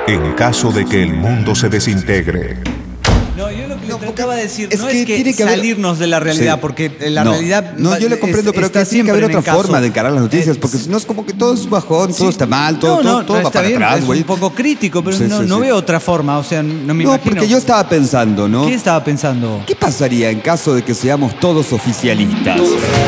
En caso de que el mundo se desintegre. No, yo lo que trataba de decir es no que es que tiene que haber- salirnos de la realidad, Sí. porque la realidad... No, yo lo comprendo, pero está que tiene que haber siempre otra en caso. forma de encarar las noticias, porque si no es como que todo es bajón, todo está mal, todo va está para bien, atrás, es güey. un poco crítico, pero Sí, no, sí, no sí. veo otra forma, o sea, no me No, imagino. porque yo estaba pensando, ¿no? ¿Qué estaba pensando? ¿Qué pasaría en caso de que seamos todos oficialistas?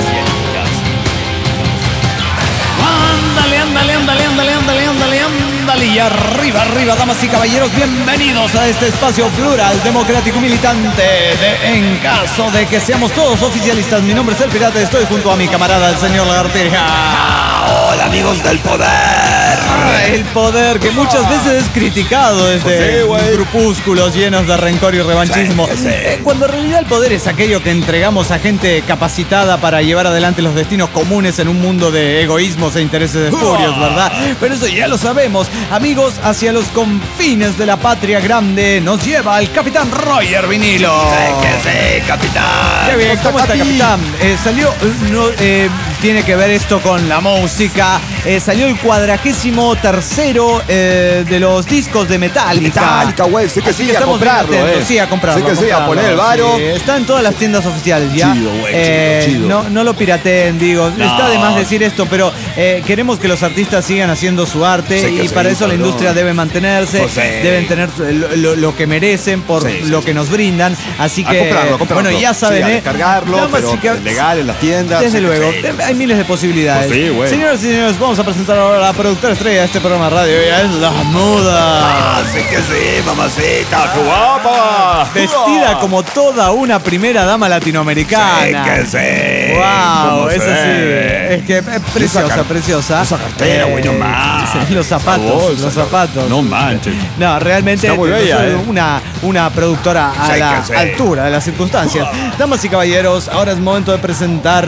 Ándale, ándale, ándale, ándale, ándale, ándale, ándale. Y arriba, arriba, damas y caballeros, bienvenidos a este espacio plural, democrático y militante de En caso de que seamos todos oficialistas. Mi nombre es El Pirata y estoy junto a mi camarada, el señor Lagartija. ¡Hola, amigos del poder! El poder que muchas veces es criticado desde Sí, güey. grupúsculos llenos de rencor y revanchismo. Sí, sí. Cuando en realidad el poder es aquello que entregamos a gente capacitada para llevar adelante los destinos comunes en un mundo de egoísmos e intereses espurios, ¿verdad? Pero eso ya lo sabemos. Amigos, hacia los confines de la patria grande nos lleva el Capitán Roger Vinilo. Sí, capitán. Qué bien, ¿cómo está, capitán? Tiene que ver esto con la música. Salió el 43º de los discos de Metallica. Metallica, güey, sé que Así sí, a estamos bien comprarlo, atentos, sí, a comprarlo. Sé que sí, a poner el varo. Sí, está en todas las tiendas oficiales ya. Chido, güey, chido. No lo pirateen, digo. Está de más decir esto, pero queremos que los artistas sigan haciendo su arte Sé que y sí, para eso la cabrón. industria debe mantenerse, Pues sí. deben tener lo que merecen por Sí, sí, lo sí. que nos brindan. Así A que, comprarlo. bueno, ya saben, Sí, a descargarlo, damas pero y caballeros, legal en las tiendas. desde Sí, luego, sí. hay miles de posibilidades. Pues sí, güey. Señoras y señores, vamos a presentar ahora a la productora estrella de este programa de radio. Ella es La Muda. Sé que sí, mamacita, qué guapa. Vestida como toda una primera dama latinoamericana. Sé que sí. Wow, ¿Cómo eso sé? sí. Es que es preciosa, preciosa. Esa cartera, güey, no más. sí, los zapatos, los zapatos. No manches. No, realmente Está muy yo bella, soy una productora a Sí, la que sí. altura de las circunstancias. Damas y caballeros, ahora es momento de presentar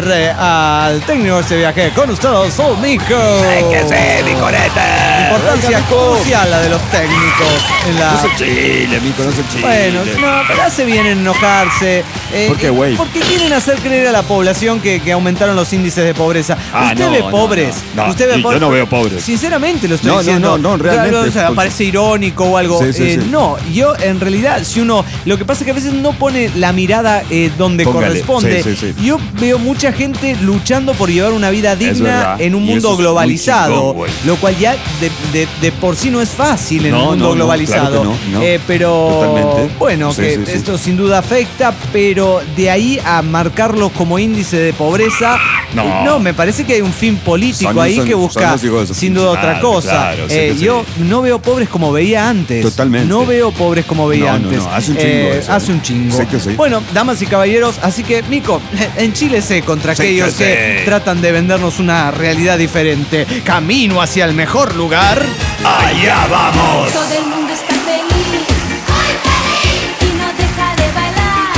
al técnico de este viaje. Con ustedes, Soul Nico. Sé que sí, mi corete. Importancia crucial la de los técnicos en la... No es el chile, mico, no es el chile. Bueno, no, pero hace bien en enojarse. ¿Por qué, güey? Porque quieren hacer creer a la población que aumentaron los índices de pobreza. Ah, ¿Usted no, ve no, pobres? no. No, ¿Usted ve y yo no veo pobres. Sinceramente lo estoy No, diciendo. no, realmente. O sea, parece irónico o algo. Sí, sí, sí. No, yo en realidad, si uno... Lo que pasa es que a veces no pone la mirada donde Póngale. corresponde. Sí, sí, sí. Yo veo mucha gente luchando por llevar una vida digna verdad. en un Y mundo eso es muy globalizado. chingón, güey. Lo cual ya de por sí no es fácil en un No, mundo no, globalizado. claro que no. Pero Totalmente. bueno, Sí, que sí, sí. esto sin duda afecta, pero de ahí a marcarlos como índice de pobreza, No. me parece que hay un fin político Son- ahí son- que son busca los hijos de su sin duda pinche otra madre, cosa. claro, sí que sí. Yo no veo pobres como veía antes. Totalmente. No veo pobres como veía No, no, antes. no, hace un chingo eso. Hace un chingo. Sí que sí. Bueno, damas y caballeros, así que, Nico, en Chile sé contra Sí aquellos que que sí. tratan de vendernos una realidad diferente. Camino hacia el mejor lugar. Allá vamos. Todo el mundo está feliz, muy feliz, y no deja de bailar.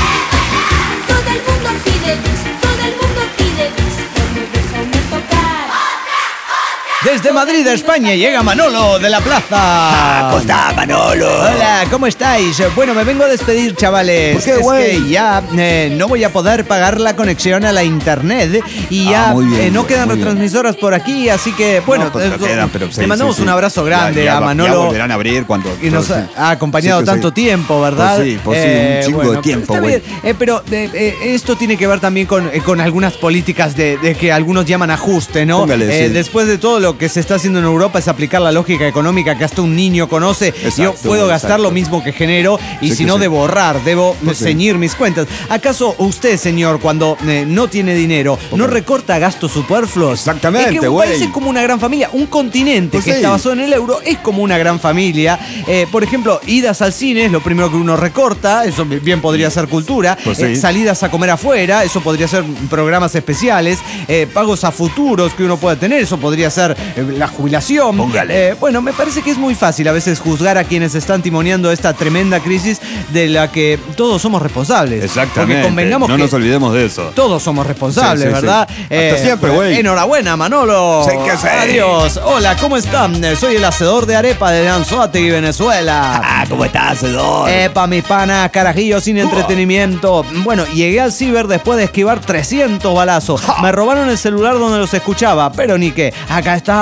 Todo el mundo pide bis, todo el mundo pide bis, pero déjame tocar. Desde Madrid, España, llega Manolo de la Plaza. ¿Cómo está, Manolo? Hola, ¿cómo estáis? Bueno, me vengo a despedir, chavales. ¿Por qué, Es güey? que ya no voy a poder pagar la conexión a la internet y ya muy bien, no güey, quedan muy bien. retransmisoras por aquí, así que, bueno, No, pues, quedan, pero sí, le mandamos sí, sí. un abrazo grande Ya a Manolo. Ya volverán a abrir cuando... Y nos ha acompañado Sí que sí. tanto tiempo, ¿verdad? Pues sí, un chingo de tiempo, está güey. bien. Pero esto tiene que ver también con algunas políticas de que algunos llaman ajuste, ¿no? Póngale, sí. Después de todo lo que se está haciendo en Europa es aplicar la lógica económica que hasta un niño conoce. Exacto, Yo puedo gastar exacto. lo mismo que genero y Sí si que no sí. debo ahorrar, debo Pues sí. ceñir mis cuentas. ¿Acaso usted, señor, cuando no tiene dinero, no recorta gastos superfluos? Exactamente, Es que güey. parece como una gran familia. Un continente Pues que sí. está basado en el euro es como una gran familia. Por ejemplo, idas al cine es lo primero que uno recorta, eso bien podría ser cultura. Pues sí. Salidas a comer afuera, eso podría ser programas especiales. Pagos a futuros que uno pueda tener, eso podría ser la jubilación. Póngale. Bueno, me parece que es muy fácil a veces juzgar a quienes están timoneando esta tremenda crisis de la que todos somos responsables. Exactamente. Porque convengamos no que nos olvidemos de eso. todos somos responsables, Sí, sí, ¿verdad? sí. Hasta siempre, güey. Enhorabuena, Manolo. Sí que sí. Adiós. Hola, ¿cómo están? Soy el hacedor de arepa de Anzoátegui, Venezuela. Ah, ¿cómo estás, hacedor? Epa, mis panas, carajillo sin entretenimiento. Bueno, llegué al ciber después de esquivar 300 balazos. Me robaron el celular donde los escuchaba, pero ni qué. Acá está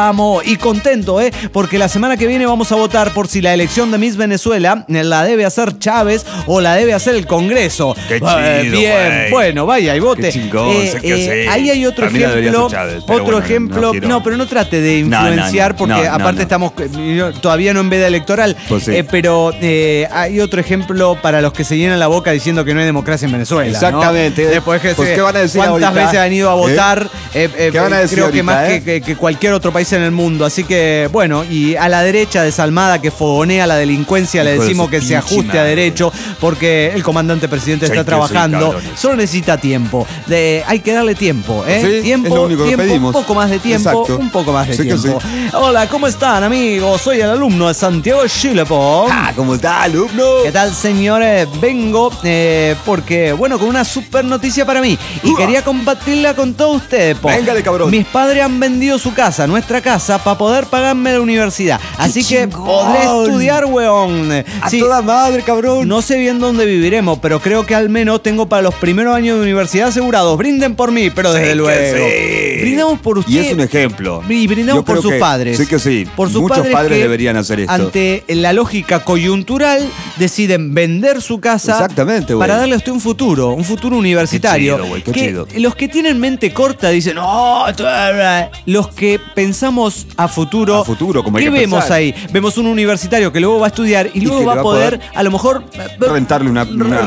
Vamos, y contento, porque la semana que viene vamos a votar por si la elección de Miss Venezuela la debe hacer Chávez o la debe hacer el Congreso. Qué chido, bien, güey. Bueno, vaya y vote. Qué chingón, sé que sí. Ahí hay otro Para mí la debería ejemplo. ser Chávez, Otro pero bueno, ejemplo. no quiero. Pero no trate de influenciar porque aparte estamos todavía no en veda electoral. Pues sí. Pero hay otro ejemplo para los que se llenan la boca diciendo que no hay democracia en Venezuela. Exactamente. ¿No? Después que Pues, ¿qué van a decir ¿cuántas ahorita? veces han ido a votar? ¿Qué van a decir creo que ahorita, más que cualquier otro país en el mundo. Así que, bueno, y a la derecha desalmada que fogonea la delincuencia, le Hijo de decimos su que se pinche ajuste a madre. derecho porque el comandante presidente Sí, está que sí, trabajando. cabrones. Solo necesita tiempo. Hay que darle tiempo, Sí, tiempo, es lo único que tiempo, pedimos. un poco más de tiempo, Exacto. un poco más de Sí que tiempo. Hola, ¿cómo están, amigos? Soy el alumno de Santiago Chilepón. ¿Cómo está, alumno? ¿Qué tal, señores? Vengo porque, bueno, con una super noticia para mí. Y quería compartirla con todos ustedes, po. Véngale, cabrón. Mis padres han vendido su casa, nuestra casa, para poder pagarme la universidad. Así que chingón! podré estudiar, weón. A Sí, toda madre, cabrón. no sé bien dónde viviremos, pero creo que al menos tengo para los primeros años de universidad asegurados. Brinden por mí, pero desde Sí, luego. que sí. Brindamos por usted. Y es un ejemplo. Y brindamos Yo por creo sus que padres. sí que sí. Por sus Muchos padres que, deberían hacer esto. Ante la lógica coyuntural, deciden vender su casa. Exactamente, güey. Para darle a usted un futuro universitario. Qué chido, güey, qué Que chido. Los que tienen mente corta dicen, no, los que pensamos a futuro. A futuro, como hay ¿qué que vemos pensar? ahí? Vemos un universitario que luego va a estudiar y luego que va le a poder, a lo mejor, rentarle una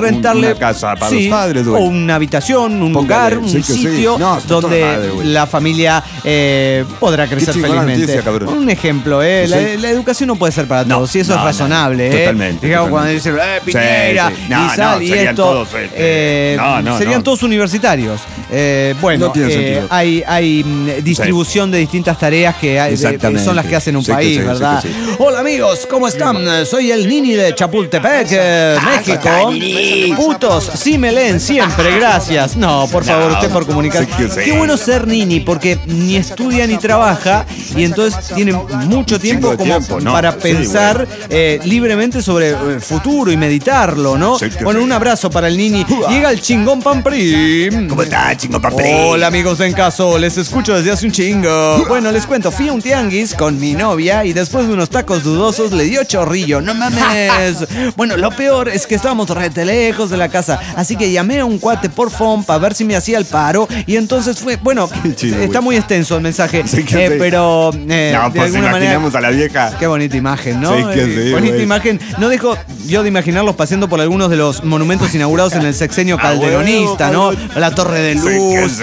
casa para los padres, güey. o una habitación, un Póngale, lugar, un sí que sí. sitio No, está toda donde madre, güey. la familia podrá crecer chingona felizmente. noticia, cabrón. Un ejemplo, Sí. la educación no puede ser para No, todos y eso no, es no, razonable. totalmente, Digamos, cuando totalmente. dicen, Piñera, Sí, sí. No, y sal, no, y serían esto, todos, serían no. todos universitarios. Bueno, No tiene sentido. hay distribución de distintas tareas que Exactamente. son las que hacen un Sí que país, sí, sí ¿verdad? que sí. Hola amigos, ¿cómo están? Soy el Nini de Chapultepec, México. Putos, sí me leen siempre, gracias. No, por favor, usted por comunicar. sí que sí. Qué bueno ser Nini, porque ni estudia ni trabaja y entonces tiene mucho tiempo de como tiempo, ¿no? para Sí, pensar libremente sobre el futuro y meditarlo, ¿no? Sí que Bueno, sí. un abrazo para el Nini. Llega el chingón Pamprim. ¿Cómo está, chingo papri? Hola amigos de En Caso, les escucho desde hace un chingo. Bueno, les cuento, fui a un tianguis con mi novia y después de unos tacos dudosos le dio chorrillo, no mames. Bueno, lo peor es que estábamos rete lejos de la casa, así que llamé a un cuate por phone para ver si me hacía el paro y entonces fue, bueno, chido, está güey. muy extenso el mensaje, Sí que sí. pero No, de pues alguna manera... imaginamos a la vieja. Qué bonita imagen, ¿no? Sí que sí, bonita güey. imagen. No dejo yo de imaginarlos paseando por algunos de los monumentos inaugurados en el sexenio calderonista, ¿no? La Torre de Sí que Luz.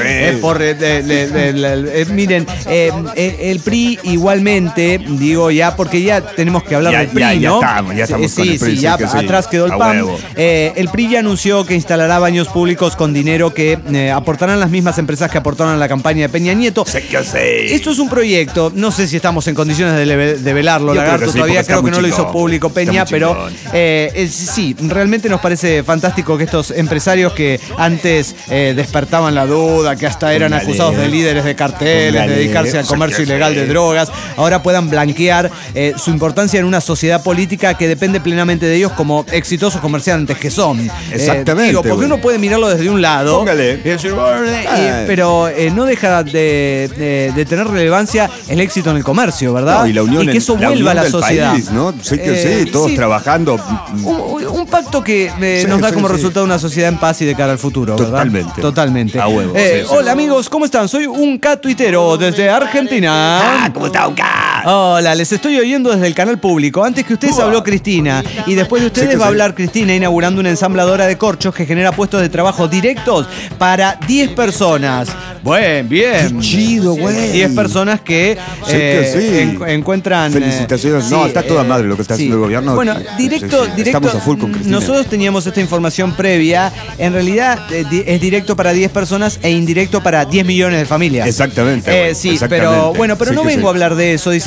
sí. Miren, el PRI igualmente, digo ya, porque ya tenemos que hablar Ya- del PRI, ya ¿no? estamos con el PRI, sí ya que sí. atrás quedó el A PAN. huevo. El PRI ya anunció que instalará baños públicos con dinero que aportarán las mismas empresas que aportaron a la campaña de Peña Nieto. Sé que sí. Esto es un proyecto, no sé si estamos en condiciones de velarlo, Yo creo Lagarto, que sí, todavía porque está creo que muy no lo hizo chingón, público está Peña, muy pero chingón. sí, realmente nos parece fantástico que estos empresarios que antes despertaban la duda, que hasta eran Póngale. acusados de líderes de carteles, de Póngale. dedicarse al comercio ilegal de drogas, ahora puedan blanquear su importancia en una sociedad política que depende plenamente de ellos como exitosos comerciantes que son. Exactamente, Digo, porque güey. uno puede mirarlo desde un lado, Póngale. y decir, pero no deja de tener relevancia el éxito en el comercio, ¿verdad? No, y la unión que eso la vuelva a unión la del sociedad. país, ¿no? Sí que sí, todos sí. trabajando. Un pacto que Sí, nos da sí, como sí. resultado una sociedad en paz y de cara al futuro, ¿verdad? Totalmente. Totalmente. A huevo, sí, sí, Hola amigos, ¿cómo están? Soy un tuitero desde Argentina. ¿Cómo está, Uca? Hola, les estoy oyendo desde el canal público. Antes que ustedes habló Cristina y después de ustedes Sí que va a sí. hablar Cristina inaugurando una ensambladora de corchos que genera puestos de trabajo directos para 10 personas. Bien. Qué chido, güey. 10 personas que, Sí que sí. encuentran... Felicitaciones. No, está toda madre lo que está haciendo el gobierno. Bueno, directo, Sí, sí. Estamos a full con Cristina. nosotros teníamos esta información previa. En realidad es directo para 10 personas e indirecto para 10 millones de familias. Exactamente, güey, Sí, exactamente. pero Sí no que vengo sí. a hablar de eso, dice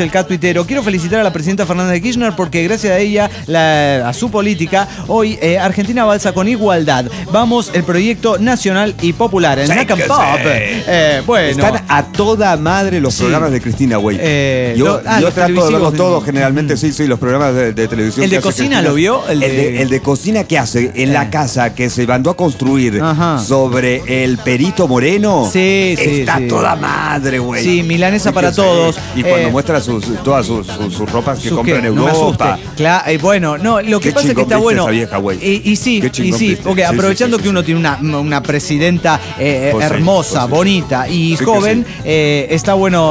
el Cat Tuitero. Quiero felicitar a la presidenta Fernández de Kirchner porque gracias a ella, a su política, hoy Argentina avanza con igualdad. Vamos, el proyecto nacional y popular. El NAC and Pop. Bueno. Están a toda madre los programas de Cristina, güey. Yo trato de verlos todos, generalmente sí, los programas de televisión. ¿El de cocina lo vio? El de cocina que hace en la casa que se mandó a construir sobre el Perito Moreno. Sí, está sí. toda madre, güey. Sí, milanesa para todos. Y cuando muestra todas sus ropas que compra en Europa. Claro, bueno, no, lo que pasa es que está bueno. Esa vieja, y sí, porque aprovechando que uno tiene una presidenta hermosa, bonita y joven, está bueno,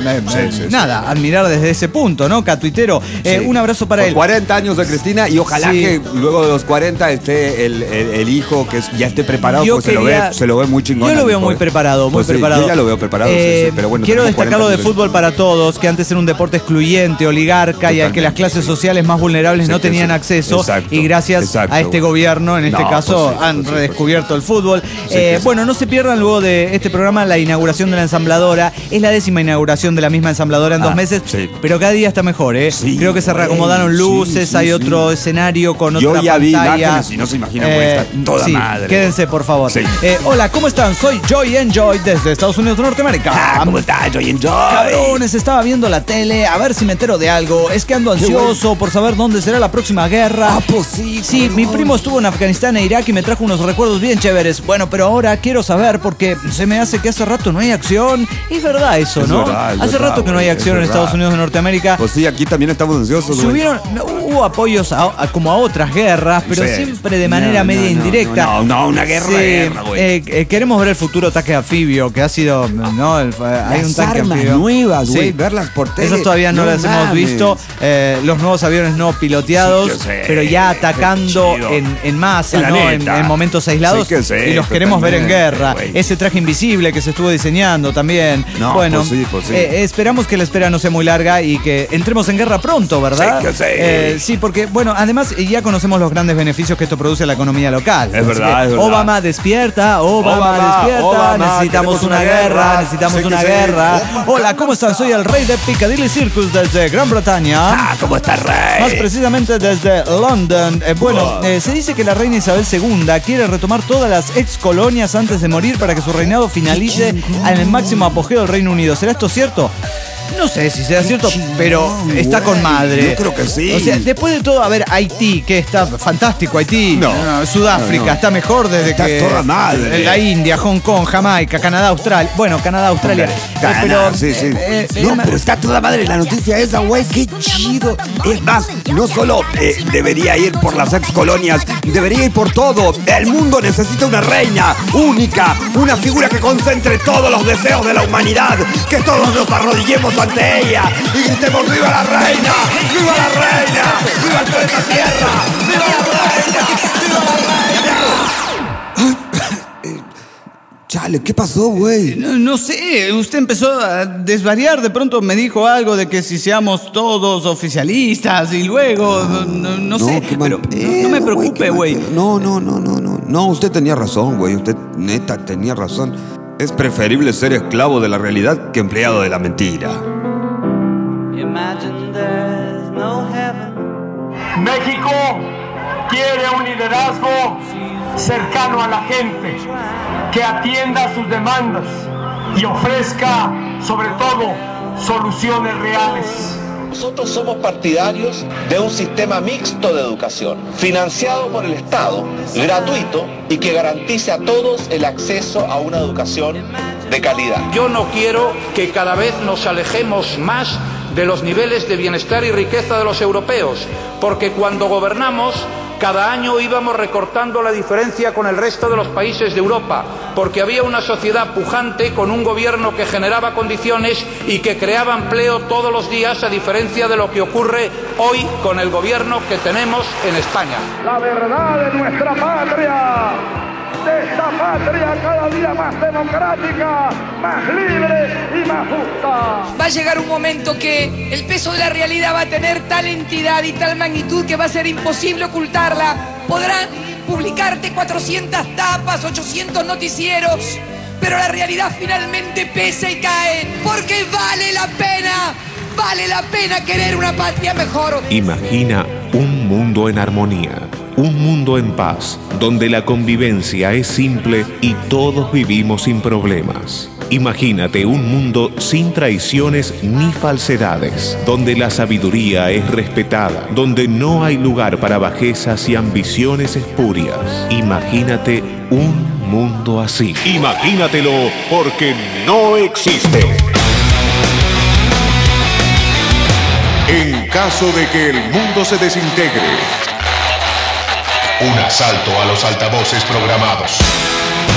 nada, admirar desde ese punto, ¿no? Catuitero, un abrazo para él. 40 años de Cristina y ojalá que luego de los 40 esté el hijo que ya esté preparado, pues se lo ve muy chingón. Yo lo veo muy preparado, muy preparado. Yo ya lo veo preparado, pero bueno. Quiero destacarlo de fútbol para todos, que antes era un deporte excluyente, oligarca, y al que las clases sociales más vulnerables no tenían acceso. Y gracias a este gobierno, en este caso, han redescubierto el fútbol. Bueno, no se pierdan luego de este programa la inauguración de la ensambladora. Es la 10ª inauguración de la misma ensambladora en 2 meses, pero cada día está mejor, ¿eh? Creo que se reacomodaron luces, hay otro escenario con otra pantalla. Yo ya vi imágenes y no se imaginan cómo está toda madre. Quédense, por favor. Hola, ¿cómo están? Soy Joy Enjoy desde Estados Unidos de Norteamérica. ¿Cómo estás, Joy Enjoy? Cabrones, estaba viendo la tele, a ver si me entero de algo. Es que ando ansioso por saber dónde será la próxima guerra. Pues sí. Sí, mi primo estuvo en Afganistán e Irak y me trajo unos recuerdos bien chéveres. Bueno, pero ahora quiero saber porque se me hace que hace rato no hay acción. Es verdad eso, ¿no? Hace rato que no hay acción en Estados Unidos de Norteamérica. Pues sí, aquí también estamos ansiosos. Hubo apoyos como a otras guerras, pero siempre de manera media indirecta. No, una guerra, güey. Queremos ver el futuro ataque anfibio, que ha sido, hay un tanque anfibio nuevas, güey, verlas por tele. Esas todavía no las hemos visto. Los nuevos aviones no piloteados, pero ya atacando en masa, ¿no? En momentos aislados. Y los queremos ver en guerra. Ese traje invisible que se estuvo diseñando también. Bueno, esperamos que la espera no sea muy larga y que entremos en guerra pronto, ¿verdad? Sí, porque, bueno, además ya conocemos los grandes beneficios que esto produce a la economía local. Es verdad. Obama despierta, necesitamos una guerra, necesitamos una guerra. Hola, ¿cómo están? Soy el rey de Piccadilly Circus desde Gran Bretaña. ¿Cómo estás, rey? Más precisamente desde London. Se dice que la reina Isabel II quiere retomar todas las ex colonias antes de morir para que su reinado finalice en el máximo apogeo del Reino Unido. ¿Será esto cierto? No sé si sea cierto, pero está con madre. Yo creo que sí. O sea, después de todo, a ver, Haití, que está fantástico, Haití. Sudáfrica, está mejor desde está que... Está toda madre. La India, Hong Kong, Jamaica, Canadá, Australia. Bueno, Canadá, Australia. Pero, pero está toda madre la noticia esa, güey, qué chido. Es más, no solo debería ir por las ex colonias, debería ir por todo. El mundo necesita una reina única, una figura que concentre todos los deseos de la humanidad. Que todos nos arrodillemos ante ella y gritemos ¡viva la reina! ¡Viva la reina! ¡Viva el planeta Tierra! ¡Viva la reina! ¡Viva la reina! Chale, ¿qué pasó, güey? No sé, usted empezó a desvariar, de pronto me dijo algo de que si seamos todos oficialistas y luego, no sé, pero no me preocupe, güey. No, usted tenía razón, güey, usted neta tenía razón. Es preferible ser esclavo de la realidad que empleado de la mentira. México quiere un liderazgo cercano a la gente, que atienda sus demandas y ofrezca, sobre todo, soluciones reales. Nosotros somos partidarios de un sistema mixto de educación, financiado por el Estado, gratuito y que garantice a todos el acceso a una educación de calidad. Yo no quiero que cada vez nos alejemos más de los niveles de bienestar y riqueza de los europeos, porque cuando gobernamos, cada año íbamos recortando la diferencia con el resto de los países de Europa, porque había una sociedad pujante con un gobierno que generaba condiciones y que creaba empleo todos los días, a diferencia de lo que ocurre hoy con el gobierno que tenemos en España. La verdad de nuestra patria, de esta patria cada día más democrática, más libre y más justa. Va a llegar un momento que el peso de la realidad va a tener tal entidad y tal magnitud que va a ser imposible ocultarla. Podrán publicarte 400 tapas, 800 noticieros, pero la realidad finalmente pesa y cae, porque vale la pena vale la pena querer una patria mejor. Imagina un mundo en armonía, un mundo en paz, donde la convivencia es simple y todos vivimos sin problemas. Imagínate un mundo sin traiciones ni falsedades, donde la sabiduría es respetada, donde no hay lugar para bajezas y ambiciones espurias. Imagínate un mundo así. Imagínatelo, porque no existe. En caso de que el mundo se desintegre, un asalto a los altavoces programados.